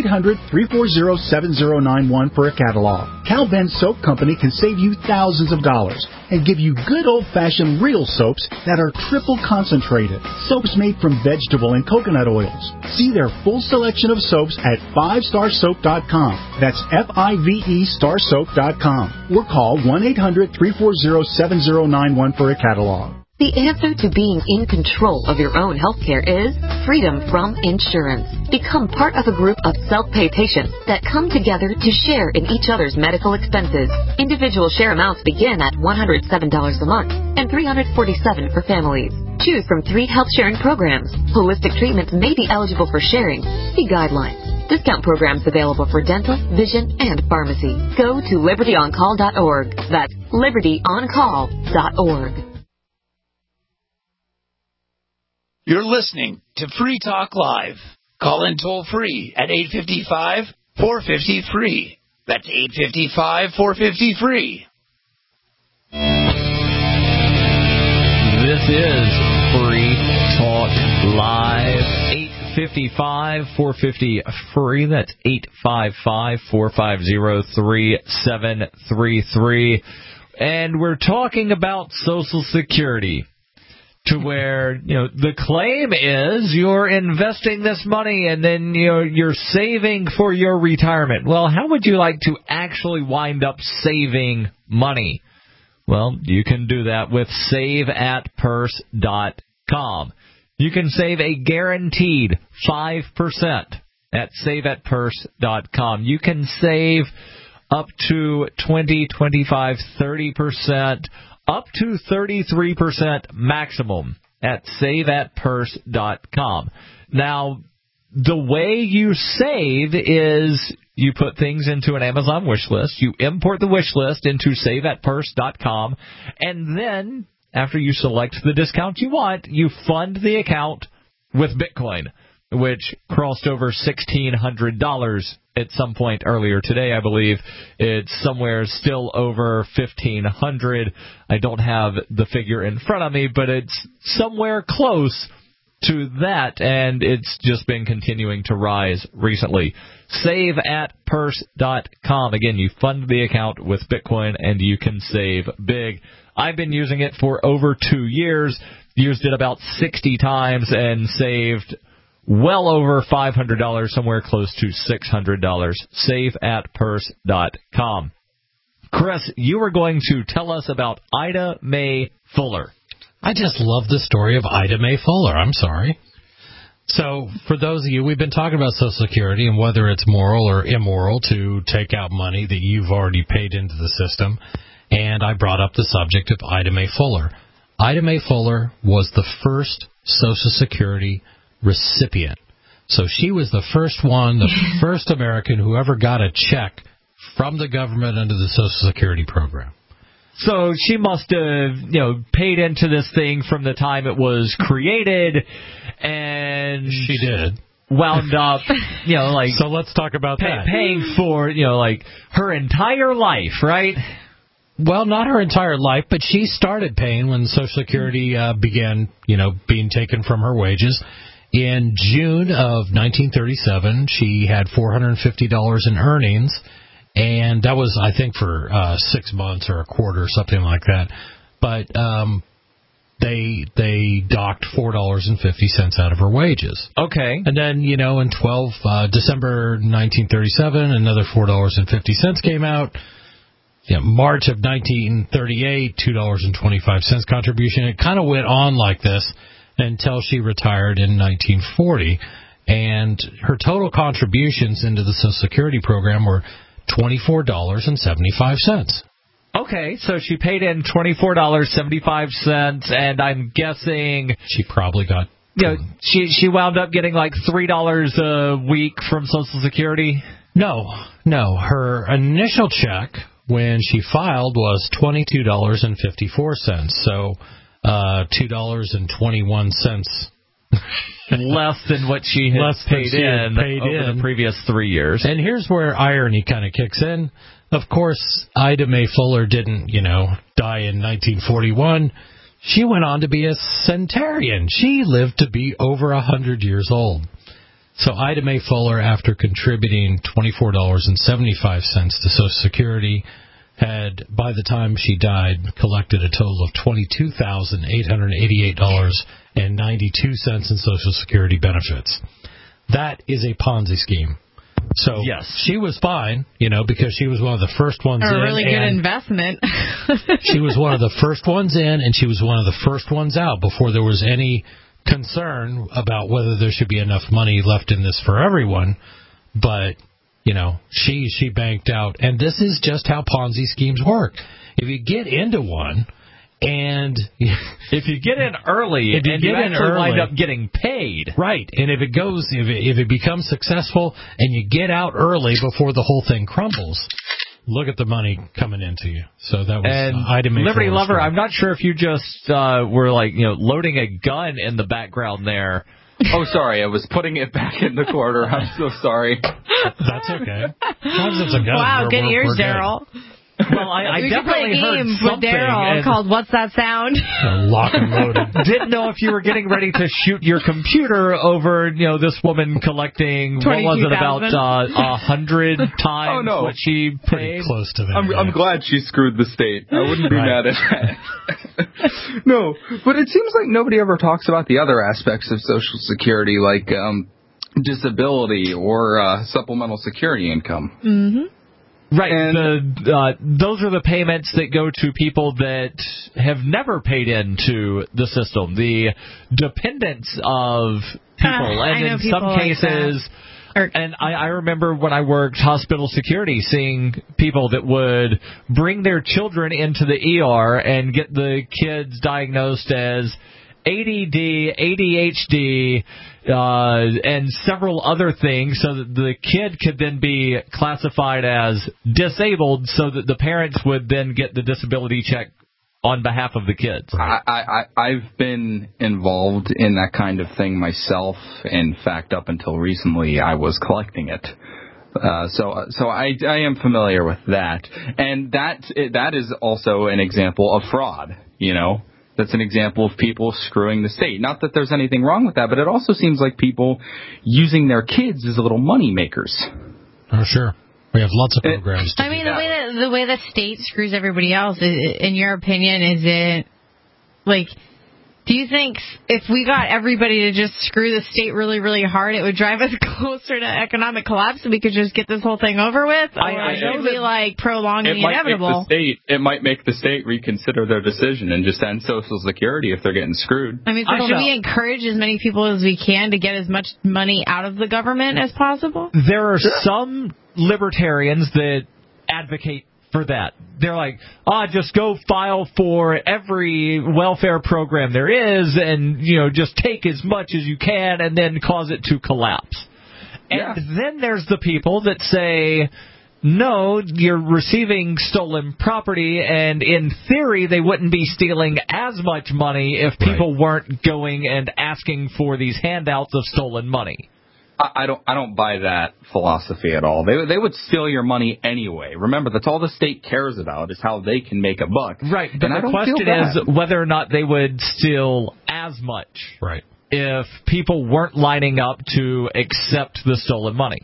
Speaker 13: 1-800-340-7091 for a catalog. Cal Ben Soap Company can save you thousands of dollars and give you good old-fashioned real soaps that are triple concentrated. Soaps made from vegetable and coconut oils. See their full selection of soaps at 5starsoap.com. That's F-I-V-E starsoap.com. Or call 1-800-340-7091 for a catalog.
Speaker 6: The answer to being in control of your own healthcare is freedom from insurance. Become part of a group of self-pay patients that come together to share in each other's medical expenses. Individual share amounts begin at $107 a month and $347 for families. Choose from 3 health sharing programs. Holistic treatments may be eligible for sharing. See guidelines. Discount programs available for dental, vision, and pharmacy. Go to libertyoncall.org. That's libertyoncall.org.
Speaker 11: You're listening to Free Talk Live. Call in toll free at 855-450-FREE. That's 855-450-FREE.
Speaker 3: This is Free Talk Live. 855-450-FREE. That's 855-450-3733. And we're talking about Social Security. To where, the claim is you're investing this money and then, you're saving for your retirement. Well, how would you like to actually wind up saving money? Well, you can do that with saveatpurse.com. You can save a guaranteed 5% at saveatpurse.com. You can save up to 20, 25, 30%. Up to 33% maximum at saveatpurse.com. Now, the way you save is you put things into an Amazon wish list, you import the wish list into saveatpurse.com, and then, after you select the discount you want, you fund the account with Bitcoin, which crossed over $1,600 at some point earlier today, I believe. It's somewhere still over $1,500. I don't have the figure in front of me, but it's somewhere close to that, and it's just been continuing to rise recently. SaveAtPurse.com. Again, you fund the account with Bitcoin, and you can save big. I've been using it for over 2 years, used it about 60 times, and saved well over $500, somewhere close to $600. SaveAtPurse.com. Chris, you were going to tell us about Ida Mae Fuller.
Speaker 4: I just love the story of Ida Mae Fuller. I'm sorry. So, for those of you, we've been talking about Social Security and whether it's moral or immoral to take out money that you've already paid into the system. And I brought up the subject of Ida Mae Fuller. Ida Mae Fuller was the first Social Security recipient. So she was the first one, the first American who ever got a check from the government under the Social Security program.
Speaker 3: So she must have, paid into this thing from the time it was created, and
Speaker 4: she did.
Speaker 3: Wound up,
Speaker 4: So let's talk about that.
Speaker 3: Paying for, her entire life, right?
Speaker 4: Well, not her entire life, but she started paying when Social Security began, being taken from her wages. In June of 1937, she had $450 in earnings, and that was, I think, for 6 months or a quarter or something like that. But they docked $4.50 out of her wages.
Speaker 3: Okay.
Speaker 4: And then, in December 1937, another $4.50 came out. March of 1938, $2.25 contribution. It kind of went on like this until she retired in 1940. And her total contributions into the Social Security program were $24.75.
Speaker 3: Okay, so she paid in $24.75, and I'm guessing
Speaker 4: she probably got.
Speaker 3: She wound up getting like $3 a week from Social Security.
Speaker 4: No. Her initial check when she filed was $22.54. So $2.21
Speaker 3: less than what she had paid in over the previous 3 years.
Speaker 4: And here's where irony kind of kicks in. Of course, Ida Mae Fuller didn't, die in 1941. She went on to be a centenarian. She lived to be over 100 years old. So Ida Mae Fuller, after contributing $24.75 to Social Security, had, by the time she died, collected a total of $22,888.92 in Social Security benefits. That is a Ponzi scheme. So
Speaker 3: yes,
Speaker 4: she was fine, because she was one of the first ones in.
Speaker 5: A really good investment.
Speaker 4: She was one of the first ones in, and she was one of the first ones out before there was any concern about whether there should be enough money left in this for everyone. But, she banked out. And this is just how Ponzi schemes work. If you get into one, and
Speaker 3: if you get in early, you wind up getting paid.
Speaker 4: Right. And if it becomes successful and you get out early before the whole thing crumbles, look at the money coming into you. So that was Ida Mae
Speaker 3: Liberty
Speaker 4: Fuller's
Speaker 3: Lover,
Speaker 4: story.
Speaker 3: I'm not sure if you just were loading a gun in the background there.
Speaker 15: Oh, sorry, I was putting it back in the quarter. I'm so sorry.
Speaker 4: That's okay. As long as it's a gun,
Speaker 5: wow, good ears, Daryl.
Speaker 3: Well, I definitely heard
Speaker 5: with
Speaker 3: something
Speaker 5: Daryl called "What's That Sound?"
Speaker 4: Lock and loaded.
Speaker 3: Didn't know if you were getting ready to shoot your computer over, this woman collecting what was it, about 100 times what she paid.
Speaker 4: Pretty close to that.
Speaker 15: I'm glad she screwed the state. I wouldn't be mad at that. No, but it seems like nobody ever talks about the other aspects of Social Security, like disability or supplemental security income.
Speaker 5: Mm-hmm.
Speaker 3: Right. And those are the payments that go to people that have never paid into the system, the dependents of people. And in some cases, and I remember when I worked hospital security, seeing people that would bring their children into the ER and get the kids diagnosed as ADD, ADHD, and several other things, so that the kid could then be classified as disabled, so that the parents would then get the disability check on behalf of the kids.
Speaker 15: I've been involved in that kind of thing myself. In fact, up until recently, I was collecting it. So I am familiar with that, and that is also an example of fraud. That's an example of people screwing the state. Not that there's anything wrong with that, but it also seems like people using their kids as little money makers.
Speaker 4: Oh, sure. We have lots of programs.
Speaker 5: I mean, the way the state screws everybody else, in your opinion, is it like? Do you think if we got everybody to just screw the state really, really hard, it would drive us closer to economic collapse and we could just get this whole thing over with? Or should we, prolong the inevitable?
Speaker 15: It might make the state reconsider their decision and just end Social Security if they're getting screwed.
Speaker 5: I mean, should we encourage as many people as we can to get as much money out of the government as possible?
Speaker 3: There are some libertarians that advocate for that. They're like, just go file for every welfare program there is and, just take as much as you can and then cause it to collapse. And then there's the people that say, no, you're receiving stolen property, and in theory, they wouldn't be stealing as much money if people weren't going and asking for these handouts of stolen money.
Speaker 15: I don't buy that philosophy at all. They would steal your money anyway. Remember, that's all the state cares about is how they can make a buck.
Speaker 3: Right, but the question is whether or not they would steal as much.
Speaker 4: Right.
Speaker 3: If people weren't lining up to accept the stolen money.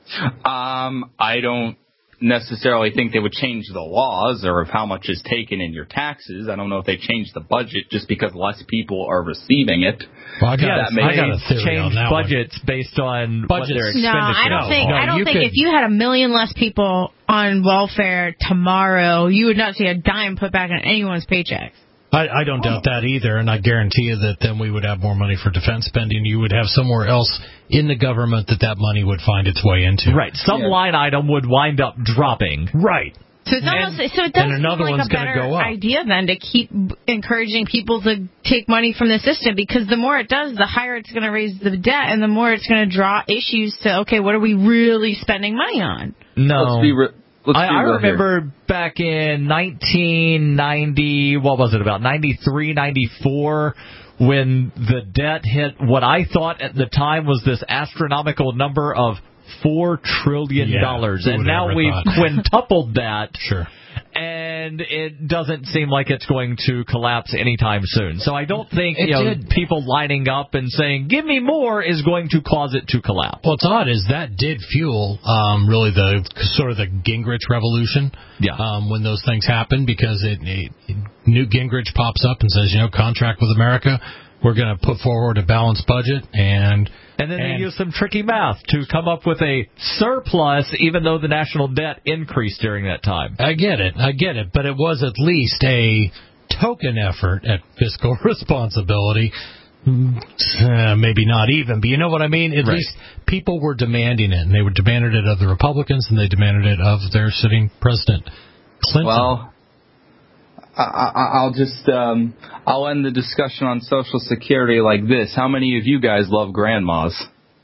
Speaker 15: I don't necessarily think they would change the laws or of how much is taken in your taxes. I don't know if they change the budget just because less people are receiving it.
Speaker 4: Well, I got a theory on that
Speaker 3: budgets
Speaker 4: one.
Speaker 3: Based on what their expenditure.
Speaker 5: No, I don't think if you had 1 million less people on welfare tomorrow, you would not see a dime put back on anyone's paychecks.
Speaker 4: I don't doubt that either, and I guarantee you that then we would have more money for defense spending. You would have somewhere else in the government that money would find its way into.
Speaker 3: Right. Some line item would wind up dropping.
Speaker 4: Right.
Speaker 5: So it does seem like a better idea then to keep encouraging people to take money from the system, because the more it does, the higher it's going to raise the debt, and the more it's going to draw issues to, okay, what are we really spending money on?
Speaker 3: No. I remember back in 1990, what was it, about 93, 94, when the debt hit what I thought at the time was this astronomical number of $4 trillion. And now we've quintupled that.
Speaker 4: Sure.
Speaker 3: And it doesn't seem like it's going to collapse anytime soon. So I don't think people lining up and saying, give me more, is going to cause it to collapse.
Speaker 4: What's odd is that did fuel really the sort of the Gingrich revolution when those things happened, because Newt Gingrich pops up and says, contract with America. We're going to put forward a balanced budget, and
Speaker 3: then they use some tricky math to come up with a surplus, even though the national debt increased during that time.
Speaker 4: I get it, but it was at least a token effort at fiscal responsibility. Maybe not even, but you know what I mean? At least people were demanding it, and they demanded it of the Republicans, and they demanded it of their sitting president, Clinton.
Speaker 15: Well, I'll just I'll end the discussion on Social Security like this. How many of you guys love grandmas?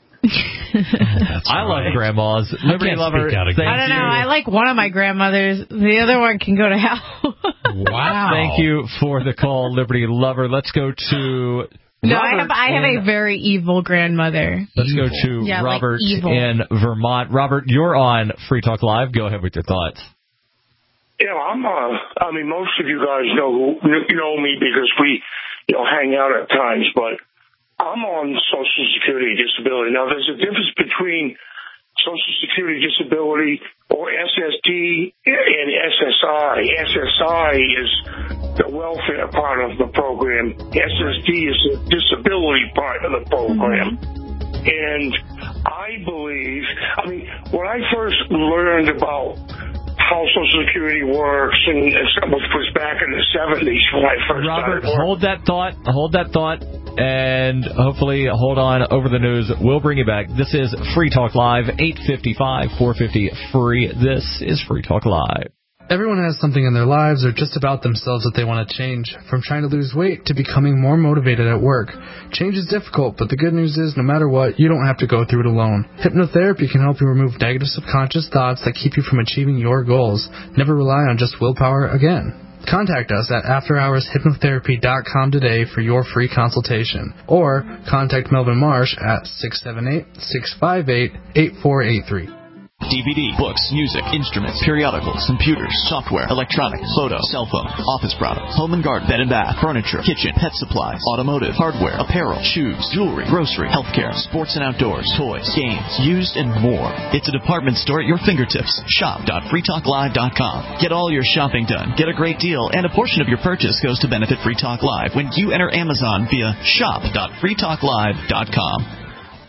Speaker 3: I love grandmas. Liberty Lover.
Speaker 5: I don't know. I like one of my grandmothers. The other one can go to hell.
Speaker 4: Wow.
Speaker 3: Thank you for the call, Liberty Lover. Let's go to Robert.
Speaker 5: I have a very evil grandmother.
Speaker 3: Let's go to Robert in Vermont. Robert, you're on Free Talk Live. Go ahead with your thoughts.
Speaker 19: Yeah, I mean, most of you guys know me because we, hang out at times, but I'm on Social Security disability. Now, there's a difference between Social Security disability or SSD and SSI. SSI is the welfare part of the program. SSD is the disability part of the program. And I believe, when I first learned about how Social Security works, and some was back in the 70s when I first
Speaker 3: Robert,
Speaker 19: started.
Speaker 3: hold that thought, and hopefully hold on over the news. We'll bring you back. This is Free Talk Live, 855-450-FREE. This is Free Talk Live.
Speaker 20: Everyone has something in their lives or just about themselves that they want to change, from trying to lose weight to becoming more motivated at work. Change is difficult, but the good news is no matter what, you don't have to go through it alone. Hypnotherapy can help you remove negative subconscious thoughts that keep you from achieving your goals. Never rely on just willpower again. Contact us at afterhourshypnotherapy.com today for your free consultation. Or contact Melvin Marsh at 678-658-8483.
Speaker 16: DVD, books, music, instruments, periodicals, computers, software, electronics, photo, cell phone, office products, home and garden, bed and bath, furniture, kitchen, pet supplies, automotive, hardware, apparel, shoes, jewelry, grocery, healthcare, sports and outdoors, toys, games, used, and more. It's a department store at your fingertips. Shop.freetalklive.com. Get all your shopping done, get a great deal, and a portion of your purchase goes to benefit Free Talk Live when you enter Amazon via shop.freetalklive.com.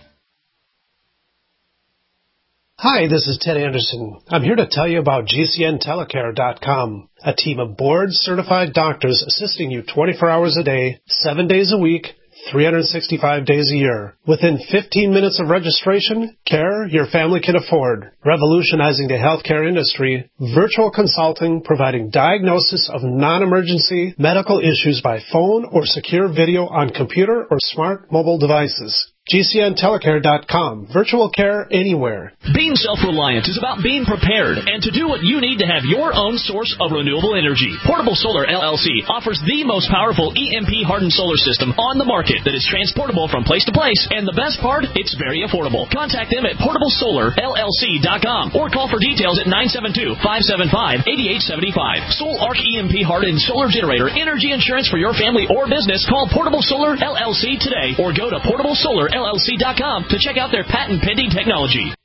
Speaker 21: Hi, this is Ted Anderson. I'm here to tell you about GCNtelecare.com, a team of board-certified doctors assisting you 24 hours a day, 7 days a week, 365 days a year. Within 15 minutes of registration, care your family can afford. Revolutionizing the healthcare industry, virtual consulting providing diagnosis of non-emergency medical issues by phone or secure video on computer or smart mobile devices. GCNtelecare.com. Virtual care anywhere.
Speaker 1: Being self-reliant is about being prepared and to do what you need to have your own source of renewable energy. Portable Solar LLC offers the most powerful EMP-hardened solar system on the market that is transportable from place to place. And the best part, it's very affordable. Contact them at portablesolarllc.com or call for details at 972-575-8875. Sol Arc EMP-hardened solar generator energy insurance for your family or business. Call Portable Solar LLC today or go to portablesolarllc.com to check out their patent-pending technology.